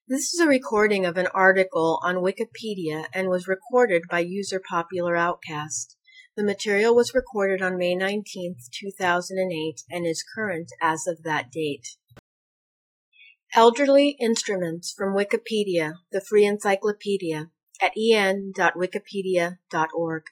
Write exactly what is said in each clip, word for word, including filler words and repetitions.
This is a recording of an article on Wikipedia and was recorded by user Popular Outcast. The material was recorded on May nineteenth, two thousand eight and is current as of that date. Elderly instruments from Wikipedia, the free encyclopedia, at e n dot wikipedia dot org.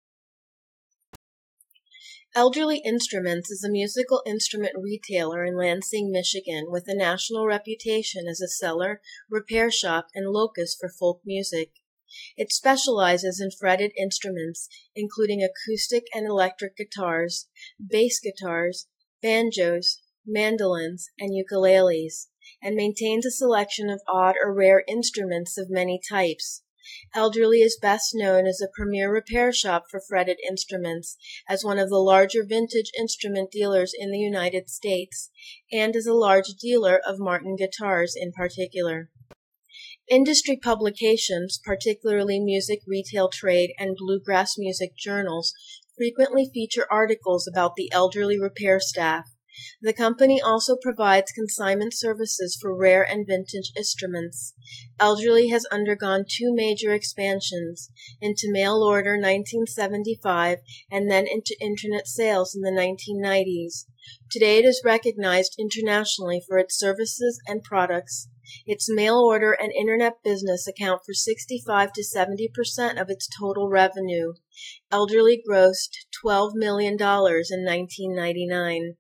Elderly Instruments is a musical instrument retailer in Lansing, Michigan, with a national reputation as a seller, repair shop, and locus for folk music. It specializes in fretted instruments, including acoustic and electric guitars, bass guitars, banjos, mandolins, and ukuleles, and maintains a selection of odd or rare instruments of many types. Elderly is best known as a premier repair shop for fretted instruments, as one of the larger vintage instrument dealers in the United States, and as a large dealer of Martin guitars in particular. Industry publications, particularly music retail trade and bluegrass music journals, frequently feature articles about the elderly repair staff. The company also provides consignment services for rare and vintage instruments. Elderly has undergone two major expansions, into mail order nineteen seventy-five and then into internet sales in the nineteen nineties. Today it is recognized internationally for its services and products. Its mail order and internet business account for sixty-five to seventy percent of its total revenue. Elderly grossed twelve million dollars in nineteen ninety-nine.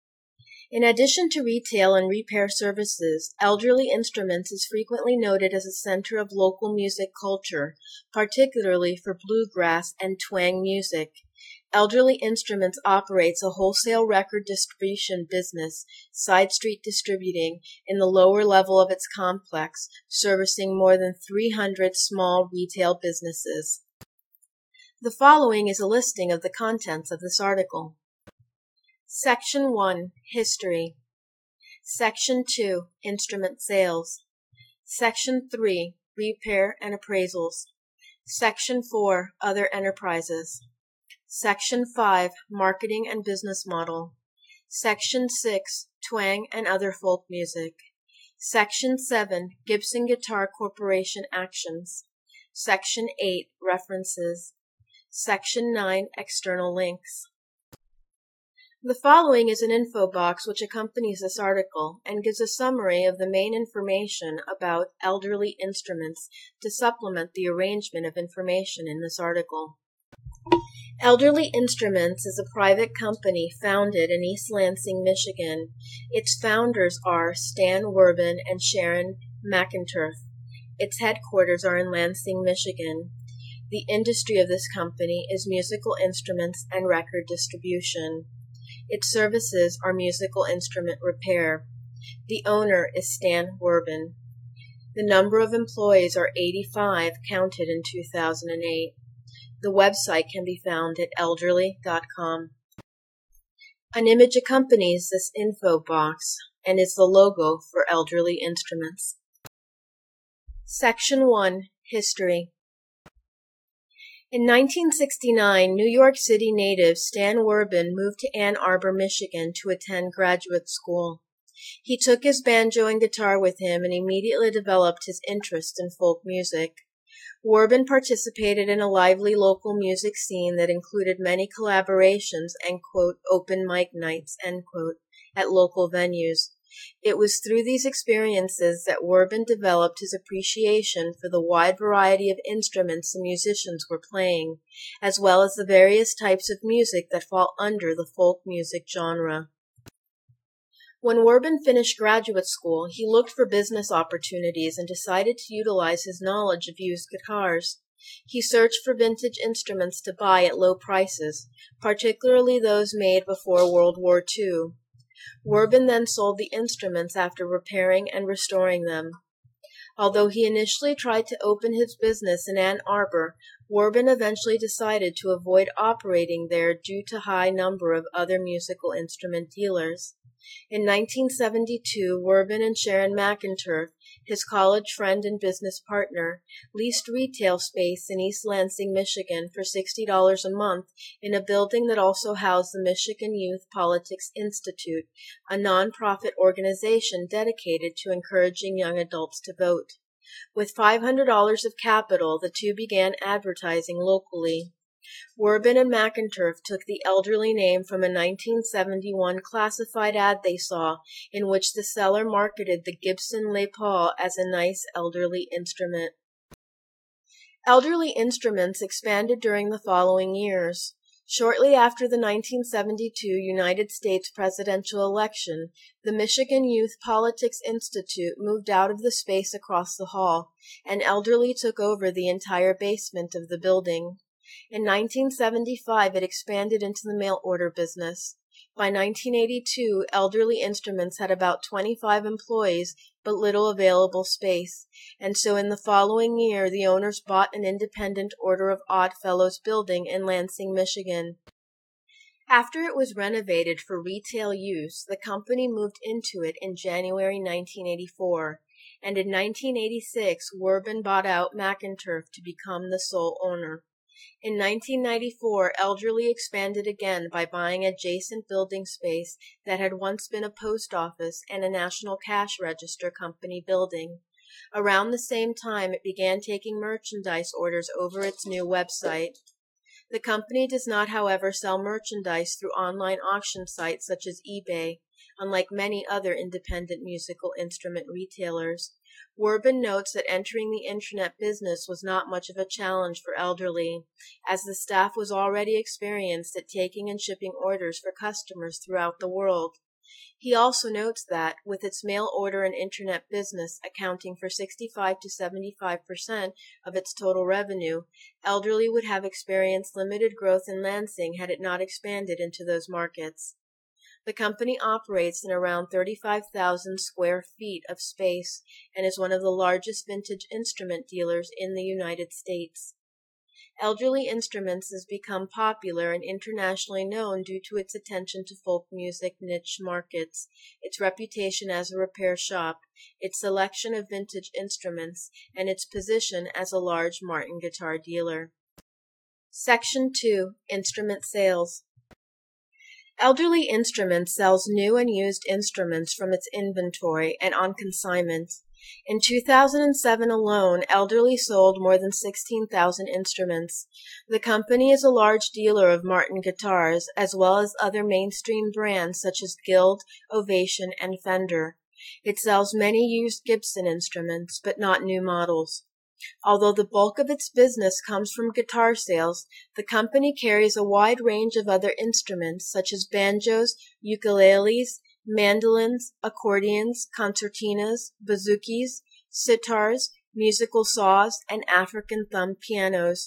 In addition to retail and repair services, Elderly Instruments is frequently noted as a center of local music culture, particularly for bluegrass and twang music. Elderly Instruments operates a wholesale record distribution business, Side Street Distributing, in the lower level of its complex, servicing more than three hundred small retail businesses. The following is a listing of the contents of this article. Section one. History. Section two. Instrument sales. Section three. Repair and appraisals. Section four. Other enterprises. Section five. Marketing and business model. Section six. Twang and other folk music. Section seven. Gibson Guitar Corporation actions. Section eight. References. Section nine. External links. The following is an info box which accompanies this article and gives a summary of the main information about Elderly Instruments to supplement the arrangement of information in this article. Elderly Instruments is a private company founded in East Lansing, Michigan. Its founders are Stan Werbin and Sharon McInturf. Its headquarters are in Lansing, Michigan. The industry of this company is musical instruments and record distribution. Its services are musical instrument repair. The owner is Stan Werbin. The number of employees are eighty-five, counted in two thousand eight. The website can be found at elderly dot com. An image accompanies this info box and is the logo for Elderly Instruments. Section one. History. In nineteen sixty-nine, New York City native Stan Werbin moved to Ann Arbor, Michigan to attend graduate school. He took his banjo and guitar with him and immediately developed his interest in folk music. Werbin participated in a lively local music scene that included many collaborations and, quote, open mic nights, end quote, at local venues. It was through these experiences that Werbin developed his appreciation for the wide variety of instruments the musicians were playing, as well as the various types of music that fall under the folk music genre. When Werbin finished graduate school, he looked for business opportunities and decided to utilize his knowledge of used guitars. He searched for vintage instruments to buy at low prices, particularly those made before World War Two. Werbin then sold the instruments after repairing and restoring them. Although he initially tried to open his business in Ann Arbor, Werbin eventually decided to avoid operating there due to high number of other musical instrument dealers. In nineteen seventy-two, Werbin and Sharon McInturf, his college friend and business partner, leased retail space in East Lansing, Michigan for sixty dollars a month in a building that also housed the Michigan Youth Politics Institute, a nonprofit organization dedicated to encouraging young adults to vote. With five hundred dollars of capital, the two began advertising locally. Werbin and McInturf took the Elderly name from a nineteen seventy-one classified ad they saw in which the seller marketed the Gibson Les Paul as a nice elderly instrument. Elderly instruments expanded during the following years. Shortly after the nineteen seventy-two United States presidential election, the Michigan Youth Politics Institute moved out of the space across the hall, and Elderly took over the entire basement of the building. In nineteen seventy-five, it expanded into the mail order business. By nineteen eighty-two, Elderly Instruments had about twenty-five employees, but little available space, and so in the following year, the owners bought an independent Order of Odd Fellows building in Lansing, Michigan. After it was renovated for retail use, the company moved into it in January nineteen eighty-four, and in nineteen eighty-six, Werbin bought out McInturf to become the sole owner. In nineteen ninety-four, Elderly expanded again by buying adjacent building space that had once been a post office and a National Cash Register Company building. Around the same time, it began taking merchandise orders over its new website. The company does not, however, sell merchandise through online auction sites such as eBay, unlike many other independent musical instrument retailers. Werbin notes that entering the Internet business was not much of a challenge for Elderly, as the staff was already experienced at taking and shipping orders for customers throughout the world. He also notes that, with its mail order and Internet business accounting for sixty-five to seventy-five percent of its total revenue, Elderly would have experienced limited growth in Lansing had it not expanded into those markets. The company operates in around thirty-five thousand square feet of space and is one of the largest vintage instrument dealers in the United States. Elderly Instruments has become popular and internationally known due to its attention to folk music niche markets, its reputation as a repair shop, its selection of vintage instruments, and its position as a large Martin guitar dealer. Section two. Instrument Sales. Elderly Instruments sells new and used instruments from its inventory and on consignment. In two thousand seven alone, Elderly sold more than sixteen thousand instruments. The company is a large dealer of Martin guitars, as well as other mainstream brands such as Guild, Ovation, and Fender. It sells many used Gibson instruments, but not new models. Although the bulk of its business comes from guitar sales, the company carries a wide range of other instruments such as banjos, ukuleles, mandolins, accordions, concertinas, bouzoukis, sitars, musical saws, and African thumb pianos.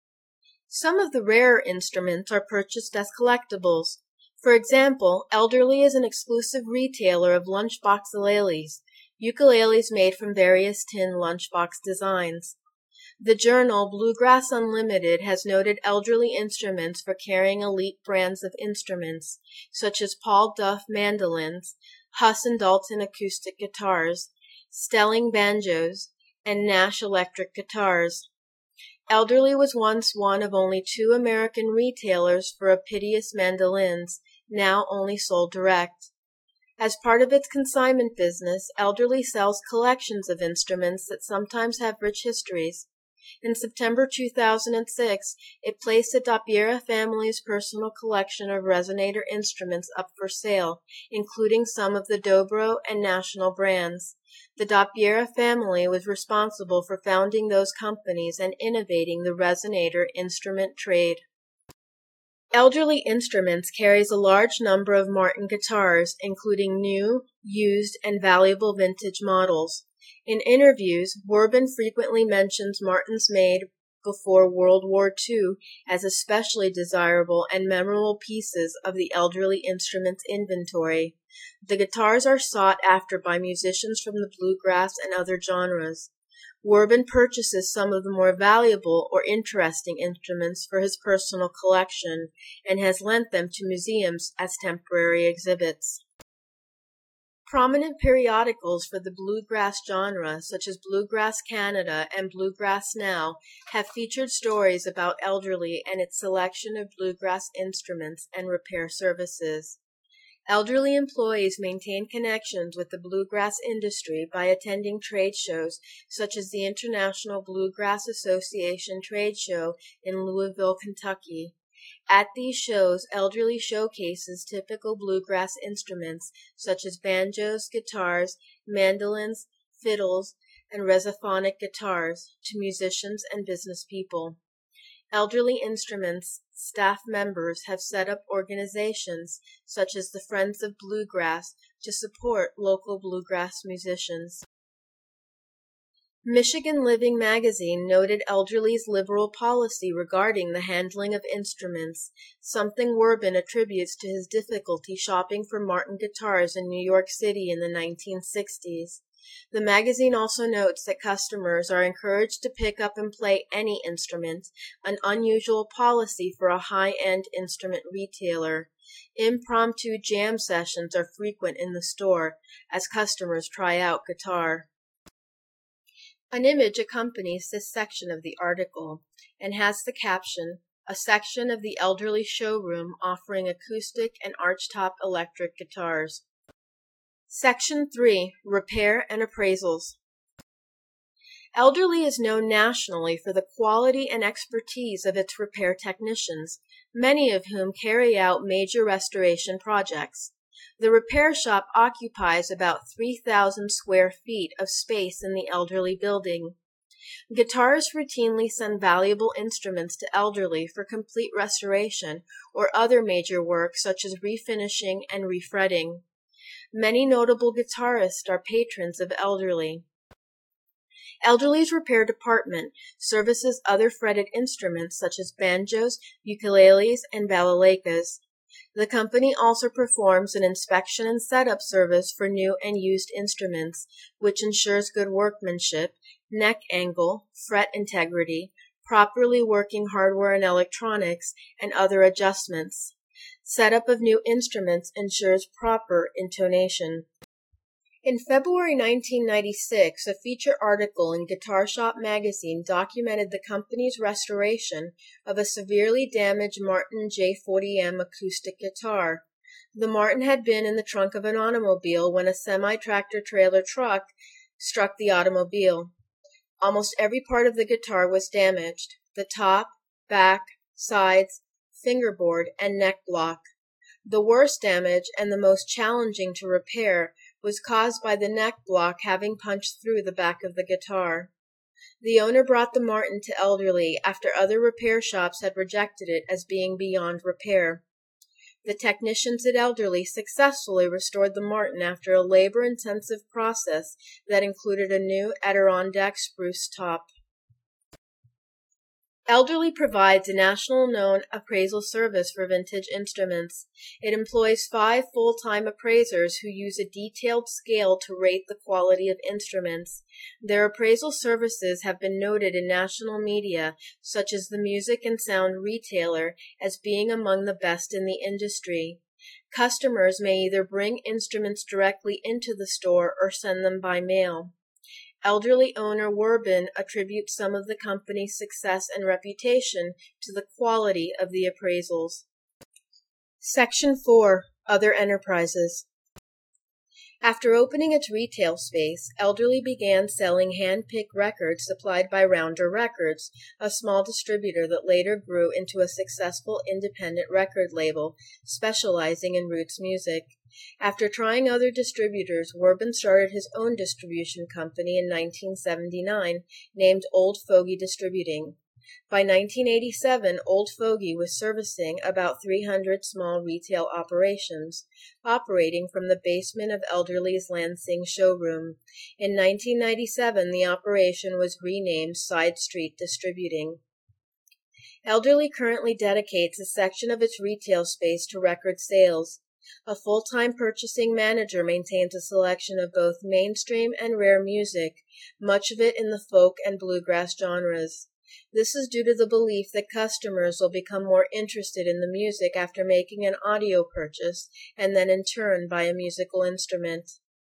Some of the rarer instruments are purchased as collectibles. For example, Elderly is an exclusive retailer of lunchbox ukuleles, ukuleles made from various tin lunchbox designs. The journal Bluegrass Unlimited has noted Elderly Instruments for carrying elite brands of instruments, such as Paul Duff mandolins, Huss and Dalton acoustic guitars, Stelling banjos, and Nash electric guitars. Elderly was once one of only two American retailers for Apitius mandolins, now only sold direct. As part of its consignment business, Elderly sells collections of instruments that sometimes have rich histories. In September two thousand six, it placed the Dappiera family's personal collection of resonator instruments up for sale, including some of the Dobro and National brands. The Dappiera family was responsible for founding those companies and innovating the resonator instrument trade. Elderly Instruments carries a large number of Martin guitars, including new, used, and valuable vintage models. In interviews, Werbin frequently mentions Martins made before World War Two as especially desirable and memorable pieces of the Elderly Instruments inventory. The guitars are sought after by musicians from the bluegrass and other genres. Werbin purchases some of the more valuable or interesting instruments for his personal collection and has lent them to museums as temporary exhibits. Prominent periodicals for the bluegrass genre, such as Bluegrass Canada and Bluegrass Now, have featured stories about Elderly and its selection of bluegrass instruments and repair services. Elderly employees maintain connections with the bluegrass industry by attending trade shows such as the International Bluegrass Association Trade Show in Louisville, Kentucky. At these shows, Elderly showcases typical bluegrass instruments such as banjos, guitars, mandolins, fiddles, and resophonic guitars to musicians and business people. Elderly Instruments staff members have set up organizations such as the Friends of Bluegrass to support local bluegrass musicians. Michigan Living magazine noted Elderly's liberal policy regarding the handling of instruments, something Werbin attributes to his difficulty shopping for Martin guitars in New York City in the nineteen sixties. The magazine also notes that customers are encouraged to pick up and play any instrument, an unusual policy for a high-end instrument retailer. Impromptu jam sessions are frequent in the store as customers try out guitar. An image accompanies this section of the article and has the caption, "A section of the Elderly showroom offering acoustic and archtop electric guitars." Section three. Repair and Appraisals. Elderly is known nationally for the quality and expertise of its repair technicians, many of whom carry out major restoration projects. The repair shop occupies about three thousand square feet of space in the Elderly building. Guitarists routinely send valuable instruments to Elderly for complete restoration or other major work such as refinishing and refretting. Many notable guitarists are patrons of Elderly. Elderly's repair department services other fretted instruments such as banjos, ukuleles, and balalaicas. The company also performs an inspection and setup service for new and used instruments, which ensures good workmanship, neck angle, fret integrity, properly working hardware and electronics, and other adjustments. Setup of new instruments ensures proper intonation. In February nineteen ninety-six, a feature article in Guitar Shop magazine documented the company's restoration of a severely damaged Martin J forty M acoustic guitar. The Martin had been in the trunk of an automobile when a semi-tractor trailer truck struck the automobile. Almost every part of the guitar was damaged: the top, back, sides, fingerboard, and neck block. The worst damage, and the most challenging to repair, was caused by the neck block having punched through the back of the guitar. The owner brought the Martin to Elderly after other repair shops had rejected it as being beyond repair. The technicians at Elderly successfully restored the Martin after a labor-intensive process that included a new Adirondack spruce top. Elderly provides a national-known appraisal service for vintage instruments. It employs five full-time appraisers who use a detailed scale to rate the quality of instruments. Their appraisal services have been noted in national media, such as the Music and Sound Retailer, as being among the best in the industry. Customers may either bring instruments directly into the store or send them by mail. Elderly owner Werbin attributes some of the company's success and reputation to the quality of the appraisals. Section four. Other Enterprises. After opening its retail space, Elderly began selling hand-picked records supplied by Rounder Records, a small distributor that later grew into a successful independent record label specializing in roots music. After trying other distributors, Werbin started his own distribution company in nineteen seventy-nine, named Old Fogey Distributing. By nineteen eighty-seven, Old Fogey was servicing about three hundred small retail operations, operating from the basement of Elderly's Lansing showroom. In nineteen ninety-seven, the operation was renamed Side Street Distributing. Elderly currently dedicates a section of its retail space to record sales. A full-time purchasing manager maintains a selection of both mainstream and rare music, much of it in the folk and bluegrass genres. This is due to the belief that customers will become more interested in the music after making an audio purchase and then in turn buy a musical instrument.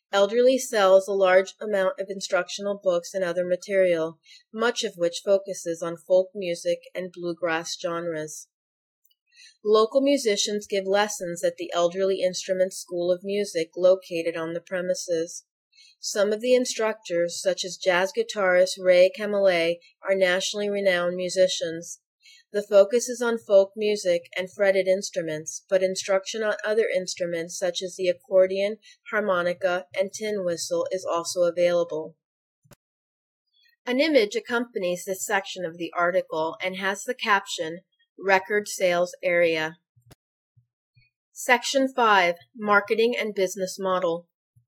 Elderly sells a large amount of instructional books and other material, much of which focuses on folk music and bluegrass genres. Local musicians give lessons at the Elderly Instrument School of Music located on the premises. Some of the instructors, such as jazz guitarist Ray Camillet, are nationally renowned musicians. The focus is on folk music and fretted instruments, but instruction on other instruments such as the accordion, harmonica, and tin whistle is also available. An image accompanies this section of the article and has the caption, Record Sales Area. Section five, Marketing and Business Model.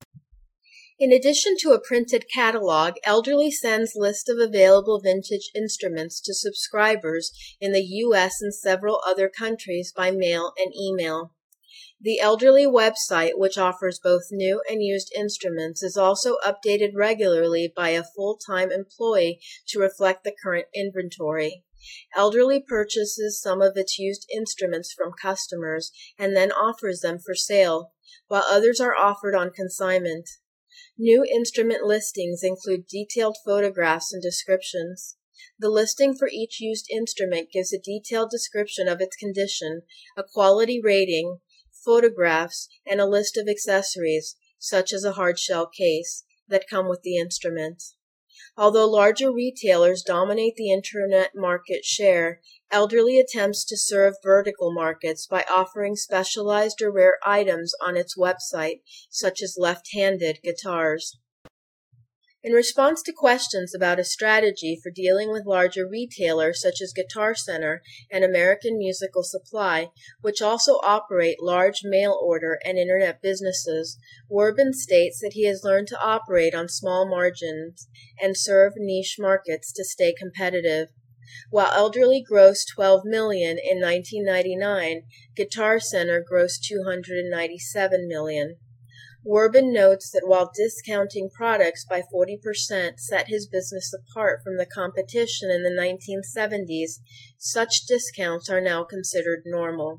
In addition to a printed catalog, Elderly sends list of available vintage instruments to subscribers in the U S and several other countries by mail and email. The Elderly website, which offers both new and used instruments, is also updated regularly by a full-time employee to reflect the current inventory. Elderly purchases some of its used instruments from customers and then offers them for sale, while others are offered on consignment. New instrument listings include detailed photographs and descriptions. The listing for each used instrument gives a detailed description of its condition, a quality rating, photographs, and a list of accessories, such as a hardshell case, that come with the instrument. Although larger retailers dominate the internet market share, Elderly attempts to serve vertical markets by offering specialized or rare items on its website, such as left-handed guitars. In response to questions about a strategy for dealing with larger retailers such as Guitar Center and American Musical Supply, which also operate large mail-order and internet businesses, Werbin states that he has learned to operate on small margins and serve niche markets to stay competitive. While Elderly grossed twelve million dollars in nineteen ninety-nine, Guitar Center grossed two hundred ninety-seven million dollars. Werbin notes that while discounting products by forty percent set his business apart from the competition in the nineteen seventies, such discounts are now considered normal.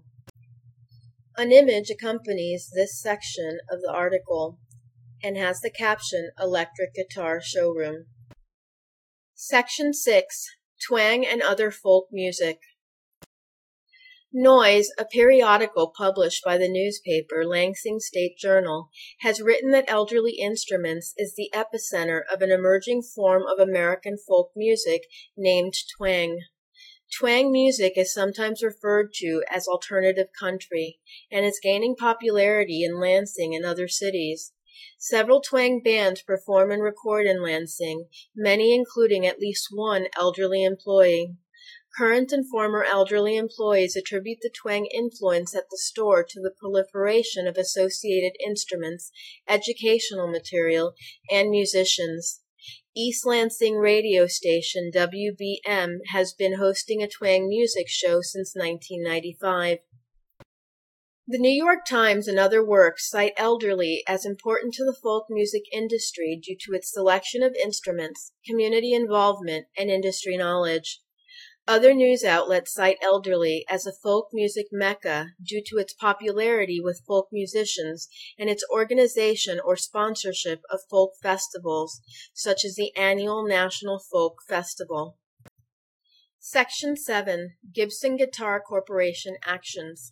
An image accompanies this section of the article and has the caption, Electric Guitar Showroom. Section six, Twang and Other Folk Music. Noise, a periodical published by the newspaper Lansing State Journal, has written that Elderly Instruments is the epicenter of an emerging form of American folk music named twang. Twang music is sometimes referred to as alternative country and is gaining popularity in Lansing and other cities. Several twang bands perform and record in Lansing, many including at least one Elderly employee. Current and former Elderly employees attribute the twang influence at the store to the proliferation of associated instruments, educational material, and musicians. East Lansing radio station W B M has been hosting a twang music show since nineteen ninety-five. The New York Times and other works cite Elderly as important to the folk music industry due to its selection of instruments, community involvement, and industry knowledge. Other news outlets cite Elderly as a folk music mecca due to its popularity with folk musicians and its organization or sponsorship of folk festivals, such as the annual National Folk Festival. Section seven, Gibson Guitar Corporation Actions.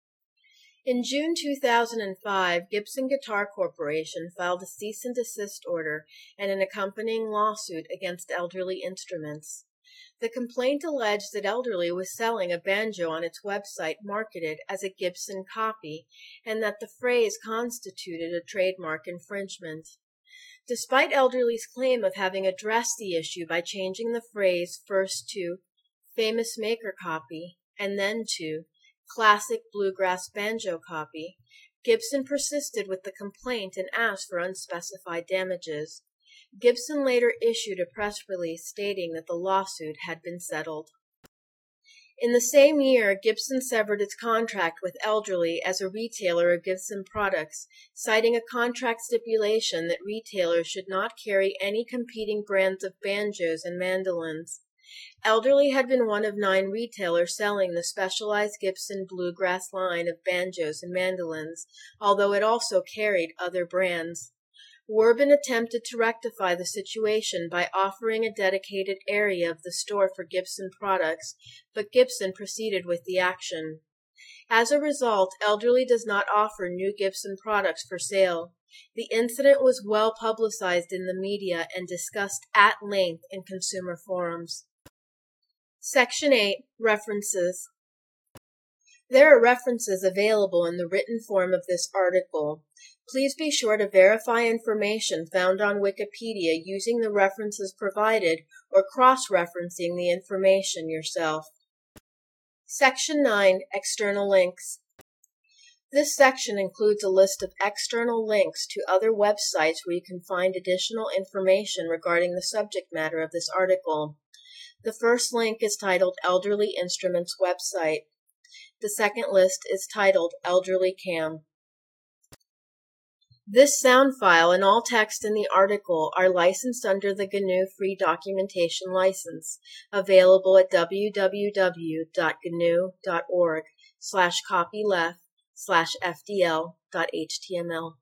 In June two thousand five, Gibson Guitar Corporation filed a cease and desist order and an accompanying lawsuit against Elderly Instruments. The complaint alleged that Elderly was selling a banjo on its website marketed as a Gibson copy, and that the phrase constituted a trademark infringement. Despite Elderly's claim of having addressed the issue by changing the phrase first to famous maker copy and then to classic bluegrass banjo copy, Gibson persisted with the complaint and asked for unspecified damages. Gibson later issued a press release stating that the lawsuit had been settled. In the same year, Gibson severed its contract with Elderly as a retailer of Gibson products, citing a contract stipulation that retailers should not carry any competing brands of banjos and mandolins. Elderly had been one of nine retailers selling the specialized Gibson Bluegrass line of banjos and mandolins, although it also carried other brands. Warbin attempted to rectify the situation by offering a dedicated area of the store for Gibson products, but Gibson proceeded with the action. As a result, Elderly does not offer new Gibson products for sale. The incident was well publicized in the media and discussed at length in consumer forums. Section eight. References. There are references available in the written form of this article. Please be sure to verify information found on Wikipedia using the references provided or cross-referencing the information yourself. Section nine. External links. This section includes a list of external links to other websites where you can find additional information regarding the subject matter of this article. The first link is titled Elderly Instruments website. The second list is titled Elderly Cam. This sound file and all text in the article are licensed under the G N U Free Documentation License, available at www.gnu.org slash copyleft slash fdl.html.